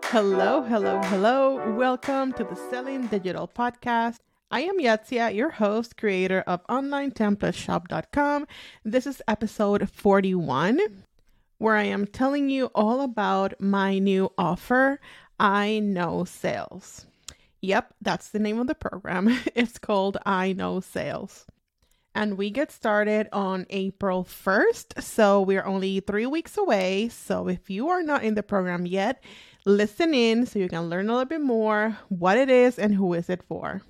Hello, hello, hello. Welcome to the Selling Digital Podcast. I am Yatsia, your host, creator of OnlineTemplateshop.com. This is episode 41, where I am telling you all about my new offer, I Know Sales. Yep, that's the name of the program. It's called I Know Sales. And we get started on April 1st, so we're only 3 weeks away. So if you are not in the program yet, listen in so you can learn a little bit more what it is and who is it for.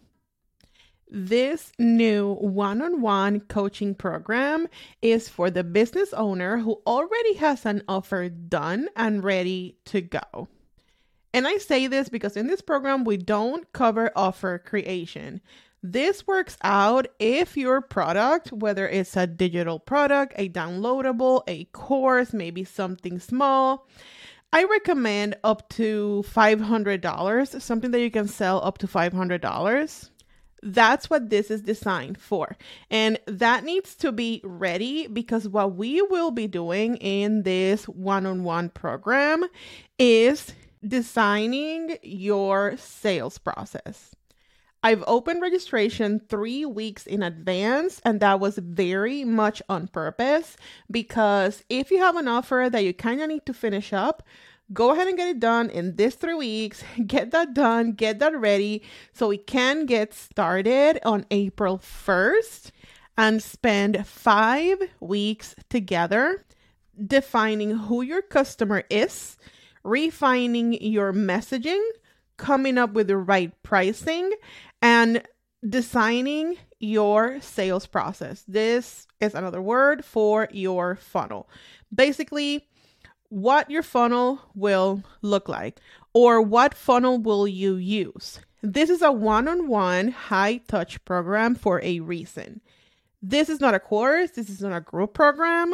This new one-on-one coaching program is for the business owner who already has an offer done and ready to go. And I say this because in this program, we don't cover offer creation. This works out if your product, whether it's a digital product, a downloadable, a course, maybe something small, I recommend up to $500, something that you can sell up to $500. That's what this is designed for. And that needs to be ready because what we will be doing in this one-on-one program is designing your sales process. I've opened registration 3 weeks in advance, and that was very much on purpose because if you have an offer that you kind of need to finish up, go ahead and get it done in this 3 weeks. Get that done, get that ready so we can get started on April 1st and spend 5 weeks together defining who your customer is, refining your messaging, coming up with the right pricing, and designing your sales process. This is another word for your funnel. Basically, what your funnel will look like or what funnel will you use. This is a one-on-one high-touch program for a reason. This is not a course. This is not a group program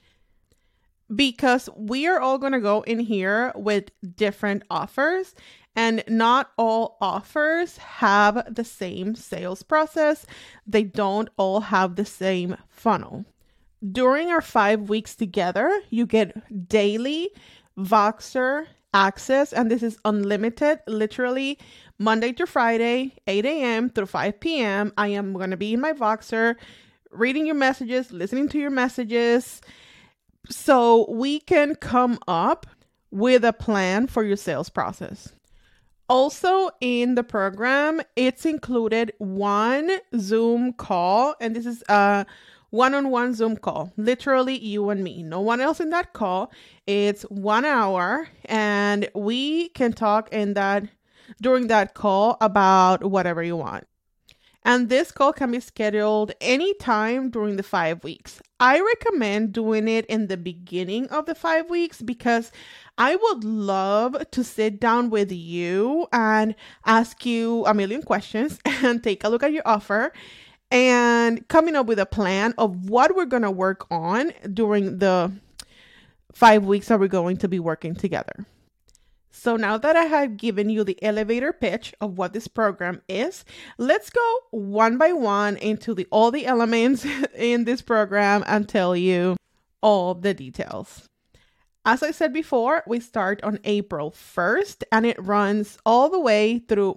because we are all going to go in here with different offers. And not all offers have the same sales process. They don't all have the same funnel. During our 5 weeks together, you get daily Voxer access, and this is unlimited, literally Monday to Friday, 8 a.m. through 5 p.m. I am going to be in my Voxer, reading your messages, listening to your messages, so we can come up with a plan for your sales process. Also in the program, it's included one Zoom call, and this is a one-on-one Zoom call, literally you and me, no one else in that call. It's 1 hour, and we can talk during that call about whatever you want. And this call can be scheduled anytime during the 5 weeks. I recommend doing it in the beginning of the 5 weeks because I would love to sit down with you and ask you a million questions and take a look at your offer and coming up with a plan of what we're going to work on during the 5 weeks that we're going to be working together. So now that I have given you the elevator pitch of what this program is, let's go one by one into all the elements in this program and tell you all the details. As I said before, we start on April 1st and it runs all the way through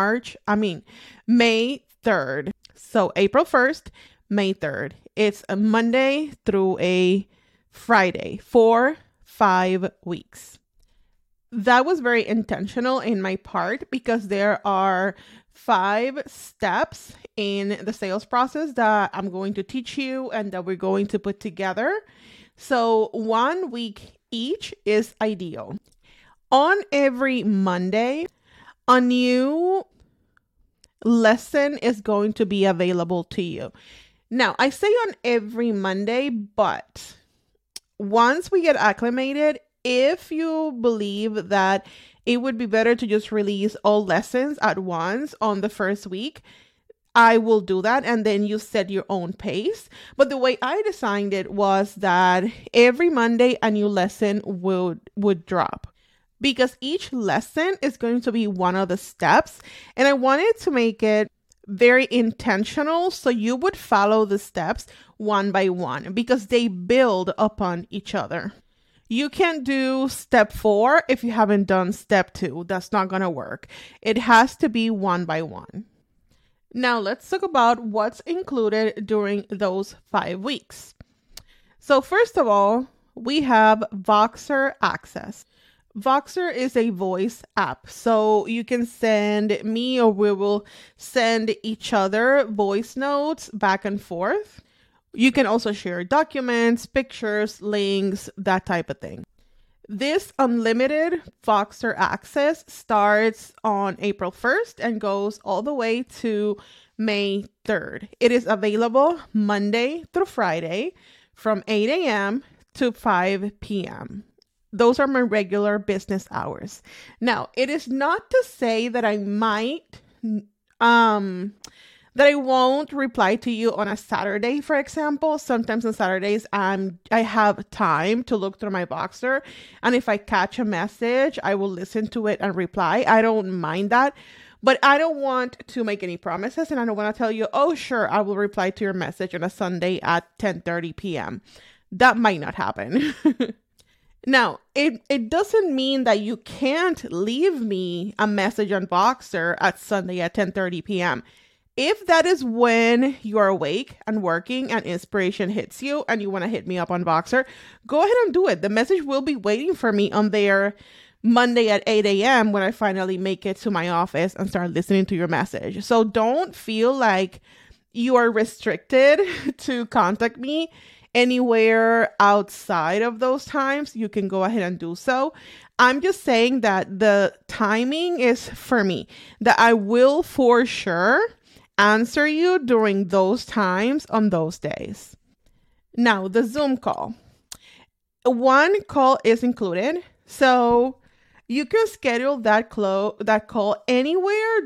May 3rd. So April 1st, May 3rd. It's a Monday through a Friday for 5 weeks. That was very intentional in my part because there are 5 steps in the sales process that I'm going to teach you and that we're going to put together. So 1 week each is ideal. On every Monday, a new lesson is going to be available to you. Now, I say on every Monday, but once we get acclimated, if you believe that it would be better to just release all lessons at once on the first week, I will do that, and then you set your own pace. But the way I designed it was that every Monday a new lesson would drop because each lesson is going to be one of the steps, and I wanted to make it very intentional so you would follow the steps one by one because they build upon each other. You can't do step 4 if you haven't done step 2. That's not going to work. It has to be one by one. Now let's talk about what's included during those 5 weeks. So first of all, we have Voxer Access. Voxer is a voice app, so you can send me or we will send each other voice notes back and forth. You can also share documents, pictures, links, that type of thing. This unlimited Voxer access starts on April 1st and goes all the way to May 3rd. It is available Monday through Friday from 8 a.m. to 5 p.m. Those are my regular business hours. Now, it is not to say that I might, that I won't reply to you on a Saturday, for example. Sometimes on Saturdays, I have time to look through my Voxer. And if I catch a message, I will listen to it and reply. I don't mind that. But I don't want to make any promises. And I don't want to tell you, oh, sure, I will reply to your message on a Sunday at 10:30 p.m. That might not happen. Now, it doesn't mean that you can't leave me a message on Voxer at Sunday at 10:30 p.m. If that is when you're awake and working and inspiration hits you and you want to hit me up on Voxer, go ahead and do it. The message will be waiting for me on there Monday at 8 a.m. when I finally make it to my office and start listening to your message. So don't feel like you are restricted to contact me anywhere outside of those times. You can go ahead and do so. I'm just saying that the timing is for me, that I will for sure answer you during those times on those days. Now, the Zoom call. One call is included. So you can schedule that call anytime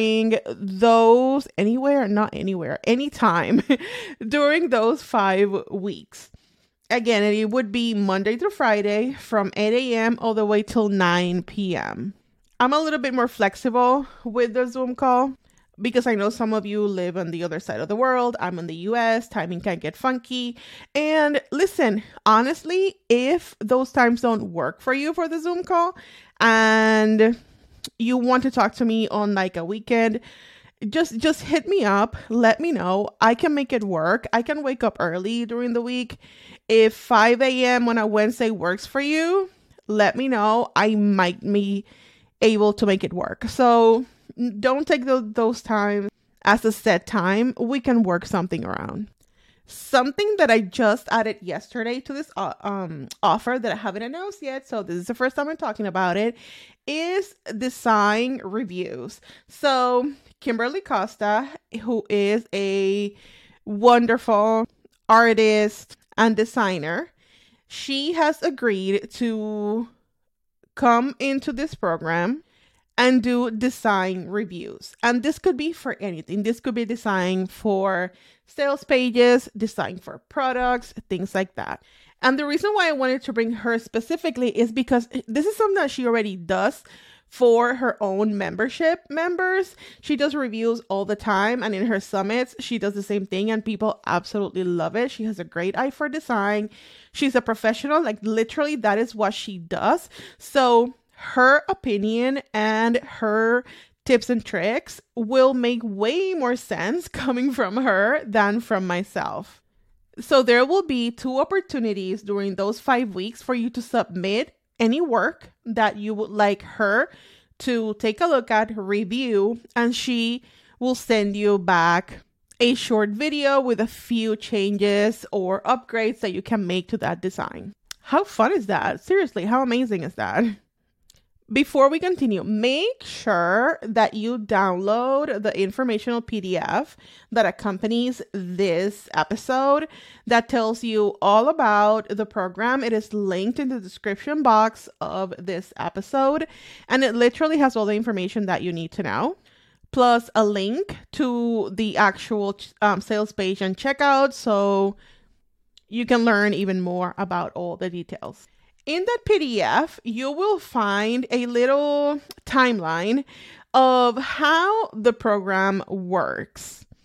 during those 5 weeks. Again, it would be Monday through Friday from 8 a.m. all the way till 9 p.m. I'm a little bit more flexible with the Zoom call because I know some of you live on the other side of the world. I'm in the US, timing can get funky. And listen, honestly, if those times don't work for you for the Zoom call and you want to talk to me on like a weekend, just hit me up. Let me know. I can make it work. I can wake up early during the week. If 5 a.m. on a Wednesday works for you, let me know. I might be able to make it work. So don't take those times as a set time. We can work something around. Something that I just added yesterday to this offer that I haven't announced yet, so this is the first time I'm talking about it, is design reviews. So Kimberly Costa, who is a wonderful artist and designer, she has agreed to come into this program and do design reviews. And this could be for anything. This could be design for sales pages, design for products, things like that. And the reason why I wanted to bring her specifically is because this is something that she already does for her own membership members. She does reviews all the time, and in her summits, she does the same thing, and people absolutely love it. She has a great eye for design. She's a professional, like literally that is what she does. So her opinion and her tips and tricks will make way more sense coming from her than from myself. So there will be 2 opportunities during those 5 weeks for you to submit any work that you would like her to take a look at, review, and she will send you back a short video with a few changes or upgrades that you can make to that design. How fun is that? Seriously, how amazing is that? Before we continue, make sure that you download the informational PDF that accompanies this episode that tells you all about the program. It is linked in the description box of this episode, and it literally has all the information that you need to know, plus a link to the actual sales page and checkout so you can learn even more about all the details. In that PDF, you will find a little timeline of how the program works.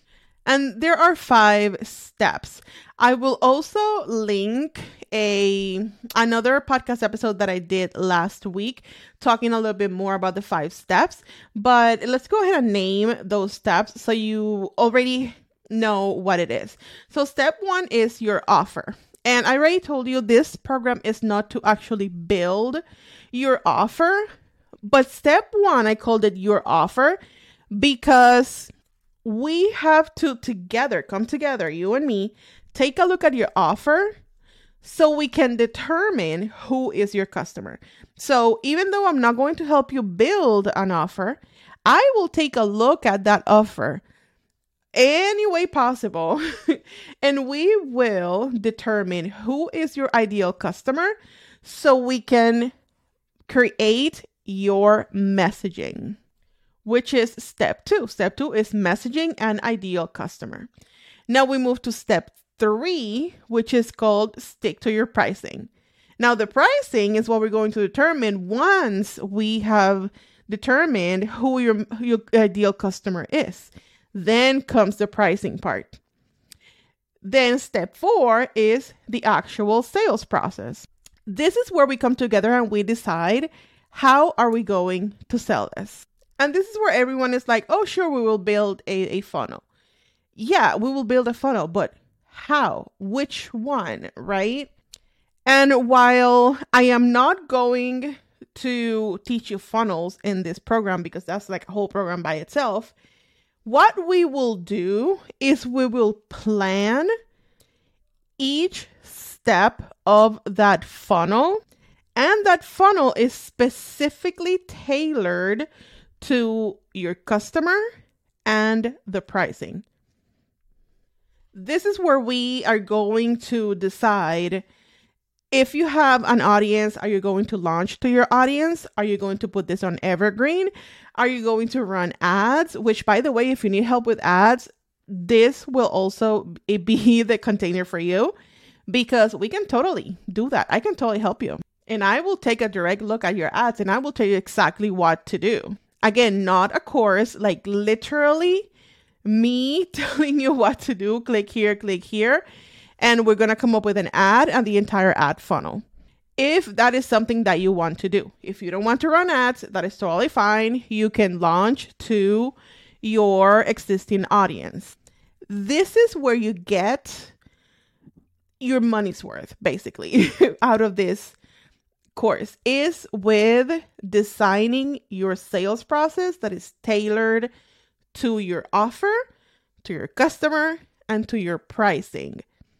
And there are 5 steps. I will also link another podcast episode that I did last week talking a little bit more about the 5 steps. But let's go ahead and name those steps so you already know what it is. So step 1 is your offer. And I already told you this program is not to actually build your offer. But step 1, I called it your offer because we have to come together, you and me, take a look at your offer so we can determine who is your customer. So even though I'm not going to help you build an offer, I will take a look at that offer any way possible and we will determine who is your ideal customer so we can create your messaging, which is step 2. Step 2 is messaging an ideal customer. Now we move to step 3, which is called stick to your pricing. Now the pricing is what we're going to determine once we have determined who your ideal customer is. Then comes the pricing part. Then step 4 is the actual sales process. This is where we come together and we decide how are we going to sell this. And this is where everyone is like, oh, sure, we will build a funnel. Yeah, we will build a funnel, but how? Which one, right? And while I am not going to teach you funnels in this program because that's like a whole program by itself, what we will do is we will plan each step of that funnel, and that funnel is specifically tailored to your customer and the pricing. This is where we are going to decide if you have an audience, are you going to launch to your audience? Are you going to put this on Evergreen? Are you going to run ads? Which, by the way, if you need help with ads, this will also be the container for you because we can totally do that. I can totally help you. And I will take a direct look at your ads and I will tell you exactly what to do. Again, not a course, like literally me telling you what to do. Click here. And we're going to come up with an ad and the entire ad funnel. If that is something that you want to do. If you don't want to run ads, that is totally fine. You can launch to your existing audience. This is where you get your money's worth, basically, out of this course, is with designing your sales process that is tailored to your offer, to your customer, and to your pricing.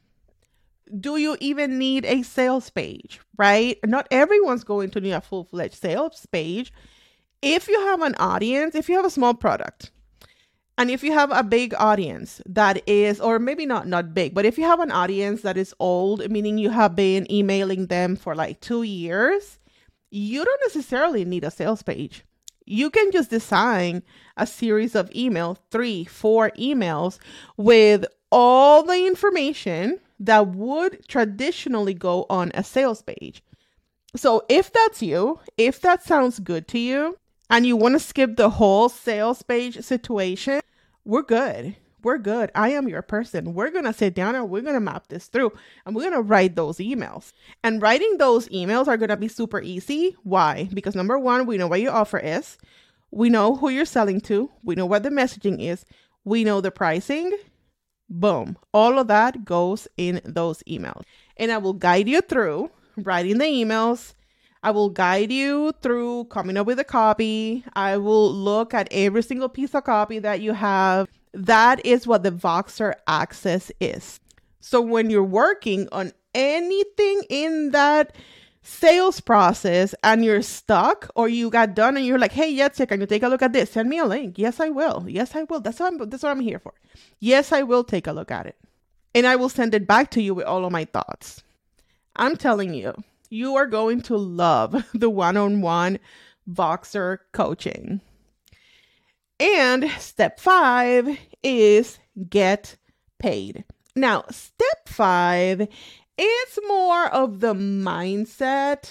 Do you even need a sales page, right? Not everyone's going to need a full-fledged sales page. If you have an audience, if you have a small product, and if you have a big audience that is, or maybe not big, but if you have an audience that is old, meaning you have been emailing them for like 2 years, you don't necessarily need a sales page. You can just design a series of emails, 3-4 emails with all the information that would traditionally go on a sales page. So if that's you, if that sounds good to you, and you want to skip the whole sales page situation, we're good. We're good. I am your person. We're going to sit down and we're going to map this through and we're going to write those emails. And writing those emails are going to be super easy. Why? Because number one, we know what your offer is. We know who you're selling to. We know what the messaging is. We know the pricing. Boom. All of that goes in those emails. And I will guide you through writing the emails. I will guide you through coming up with a copy. I will look at every single piece of copy that you have. That is what the Voxer Access is. So when you're working on anything in that sales process and you're stuck or you got done and you're like, hey, Yatzia, can you take a look at this? Send me a link. Yes, I will. Yes, I will. That's what I'm here for. Yes, I will take a look at it. And I will send it back to you with all of my thoughts. I'm telling you, you are going to love the one-on-one Voxer coaching. And step 5 is get paid. Now, step 5 is more of the mindset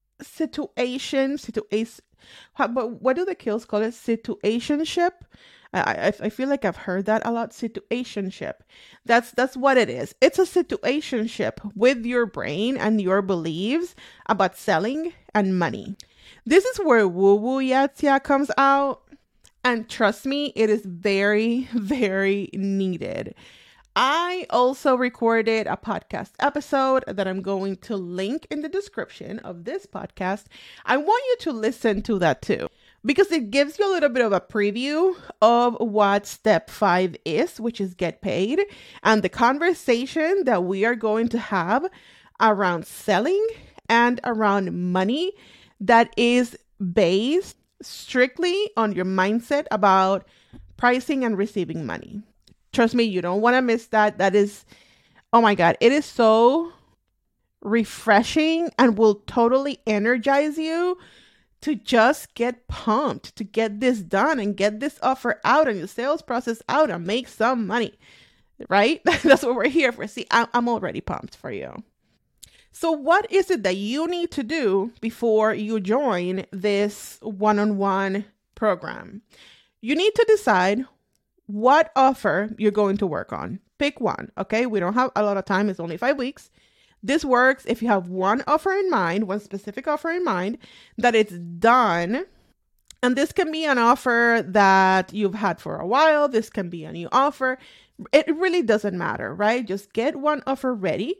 situation. But what do the kills call it? Situationship. I feel like I've heard that a lot. Situationship. That's what it is. It's a situationship with your brain and your beliefs about selling and money. This is where woo-woo Yatsia comes out. And trust me, it is very, very needed. I also recorded a podcast episode that I'm going to link in the description of this podcast. I want you to listen to that too, because it gives you a little bit of a preview of what step 5 is, which is get paid, and the conversation that we are going to have around selling and around money that is based strictly on your mindset about pricing and receiving money. Trust me, you don't want to miss that. That is, oh my God, it is so refreshing and will totally energize you to just get pumped, to get this done and get this offer out and your sales process out and make some money, right? That's what we're here for. See, I'm already pumped for you. So what is it that you need to do before you join this one-on-one program? You need to decide what offer you're going to work on. Pick one, okay? We don't have a lot of time. It's only 5 weeks. This works if you have one offer in mind, one specific offer in mind, that it's done. And this can be an offer that you've had for a while. This can be a new offer. It really doesn't matter, right? Just get one offer ready.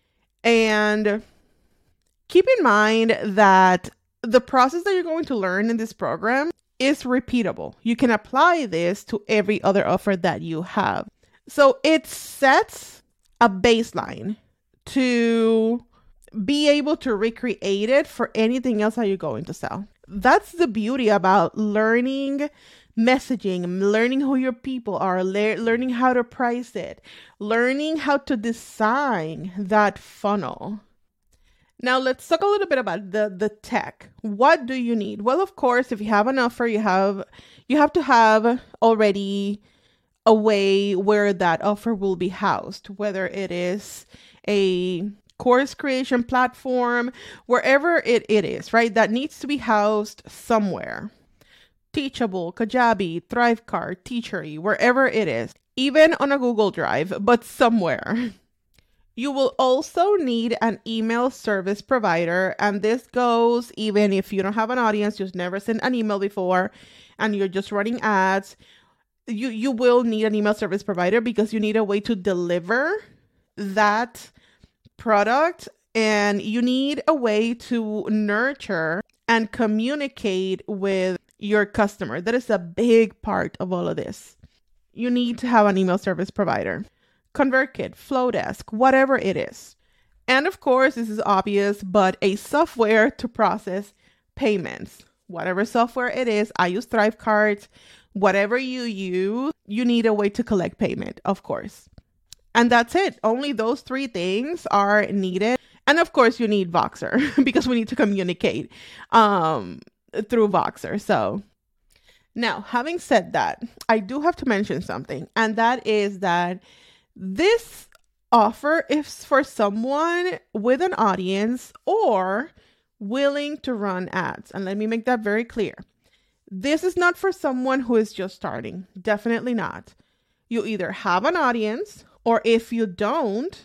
And keep in mind that the process that you're going to learn in this program is repeatable. You can apply this to every other offer that you have. So it sets a baseline to be able to recreate it for anything else that you're going to sell. That's the beauty about learning messaging, learning who your people are, learning how to price it, learning how to design that funnel. Now let's talk a little bit about the tech. What do you need? Well, of course, if you have an offer, you have to have already a way where that offer will be housed, whether it is a course creation platform, wherever it is, right? That needs to be housed somewhere. Teachable, Kajabi, Thrivecart, Teachery, wherever it is, even on a Google Drive, but somewhere. You will also need an email service provider, and this goes even if you don't have an audience, you've never sent an email before, and you're just running ads. You will need an email service provider because you need a way to deliver that product, and you need a way to nurture and communicate with your customer. That is a big part of all of this. You need to have an email service provider. ConvertKit, Flowdesk, whatever it is. And of course, this is obvious, but a software to process payments. Whatever software it is, I use Thrivecart. Whatever you use, you need a way to collect payment, of course. And that's it. Only those 3 things are needed. And of course, you need Voxer because we need to communicate through Voxer. So now, having said that, I do have to mention something, and that is that this offer is for someone with an audience or willing to run ads. And let me make that very clear. This is not for someone who is just starting. Definitely not. You either have an audience, or if you don't,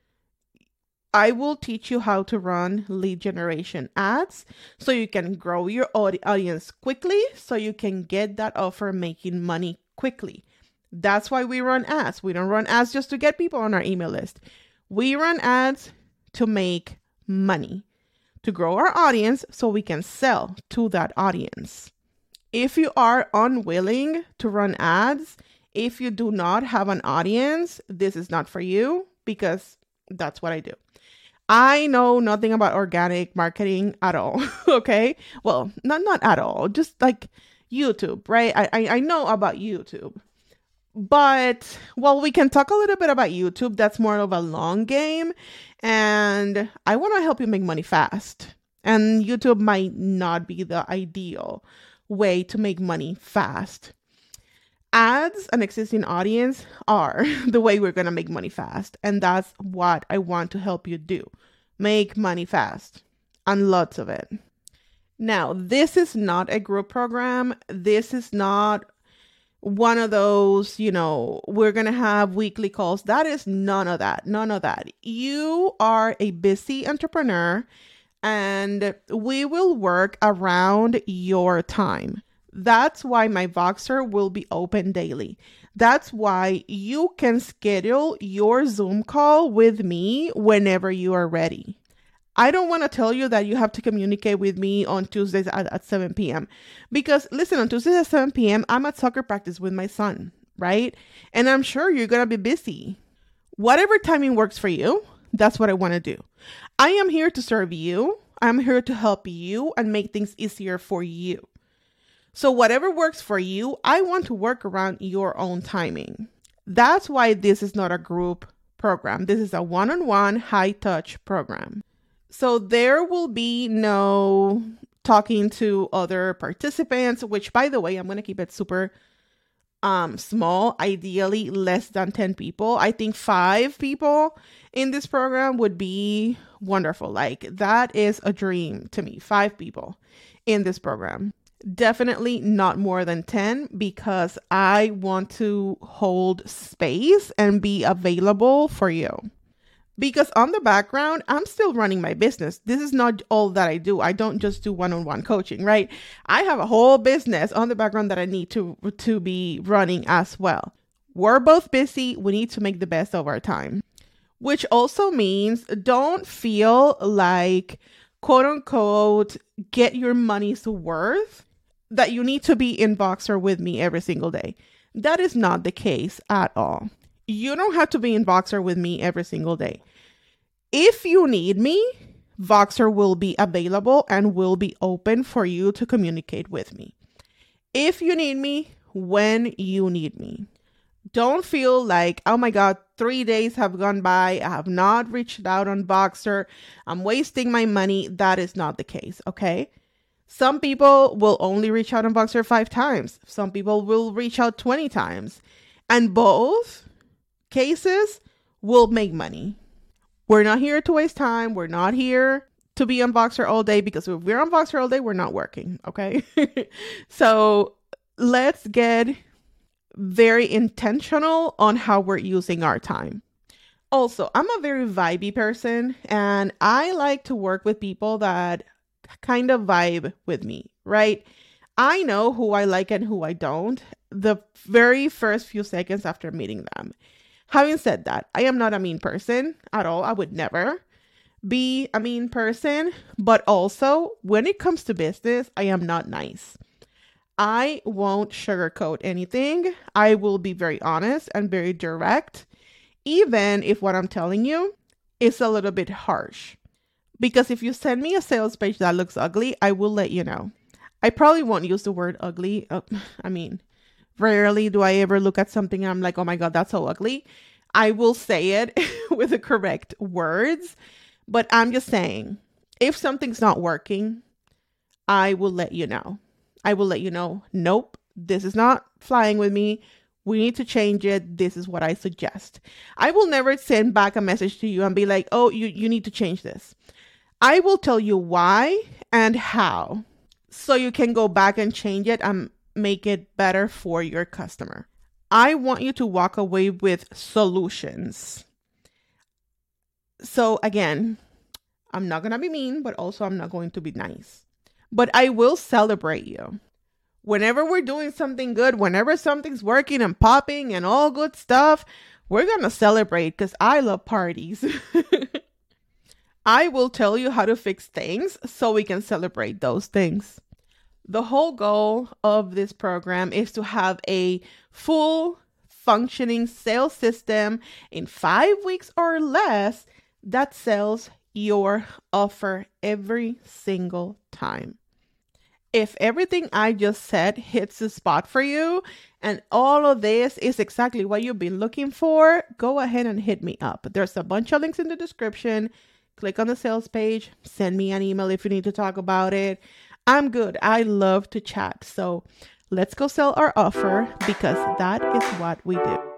I will teach you how to run lead generation ads so you can grow your audience quickly, so you can get that offer making money quickly. That's why we run ads. We don't run ads just to get people on our email list. We run ads to make money, to grow our audience so we can sell to that audience. If you are unwilling to run ads, if you do not have an audience, this is not for you, because that's what I do. I know nothing about organic marketing at all. Okay. Well, not at all. Just like YouTube, right? I know about YouTube. But, well, we can talk a little bit about YouTube. That's more of a long game. And I want to help you make money fast. And YouTube might not be the ideal way to make money fast. Ads, an existing audience, are the way we're going to make money fast. And that's what I want to help you do. Make money fast. And lots of it. Now, this is not a group program. This is not one of those, we're going to have weekly calls. That is none of that. None of that. You are a busy entrepreneur and we will work around your time. That's why my Voxer will be open daily. That's why you can schedule your Zoom call with me whenever you are ready. I don't want to tell you that you have to communicate with me on Tuesdays at 7 p.m. Because listen, on Tuesdays at 7 p.m., I'm at soccer practice with my son, right? And I'm sure you're going to be busy. Whatever timing works for you, that's what I want to do. I am here to serve you. I'm here to help you and make things easier for you. So whatever works for you, I want to work around your own timing. That's why this is not a group program. This is a one-on-one high-touch program. So there will be no talking to other participants, which, by the way, I'm going to keep it super small, ideally less than 10 people. I think 5 people in this program would be wonderful. Like, that is a dream to me, 5 people in this program. Definitely not more than 10 because I want to hold space and be available for you. Because on the background, I'm still running my business. This is not all that I do. I don't just do one-on-one coaching, right? I have a whole business on the background that I need to be running as well. We're both busy. We need to make the best of our time, which also means don't feel like, quote unquote, get your money's worth, that you need to be in Voxer with me every single day. That is not the case at all. You don't have to be in Voxer with me every single day. If you need me, Voxer will be available and will be open for you to communicate with me. If you need me, when you need me. Don't feel like, oh my God, 3 days have gone by. I have not reached out on Voxer. I'm wasting my money. That is not the case, okay? Some people will only reach out on Voxer 5 times. Some people will reach out 20 times. And both cases will make money. We're not here to waste time. We're not here to be on Voxer all day, because if we're on Voxer all day, we're not working. Okay. So let's get very intentional on how we're using our time. Also, I'm a very vibey person and I like to work with people that kind of vibe with me, right? I know who I like and who I don't the very first few seconds after meeting them. Having said that, I am not a mean person at all. I would never be a mean person, but also when it comes to business, I am not nice. I won't sugarcoat anything. I will be very honest and very direct, even if what I'm telling you is a little bit harsh. Because if you send me a sales page that looks ugly, I will let you know. I probably won't use the word ugly. Rarely do I ever look at something and I'm like, oh my God, that's so ugly. I will say it with the correct words, but I'm just saying, if something's not working, I will let you know. I will let you know, nope, this is not flying with me. We need to change it. This is what I suggest. I will never send back a message to you and be like, oh, you need to change this. I will tell you why and how, so you can go back and change it and make it better for your customer. I want you to walk away with solutions. So again, I'm not going to be mean, but also I'm not going to be nice. But I will celebrate you. Whenever we're doing something good, whenever something's working and popping and all good stuff, we're going to celebrate because I love parties. I will tell you how to fix things so we can celebrate those things. The whole goal of this program is to have a full functioning sales system in 5 weeks or less that sells your offer every single time. If everything I just said hits the spot for you and all of this is exactly what you've been looking for, go ahead and hit me up. There's a bunch of links in the description. Click on the sales page. Send me an email if you need to talk about it. I'm good. I love to chat. So let's go sell our offer because that is what we do.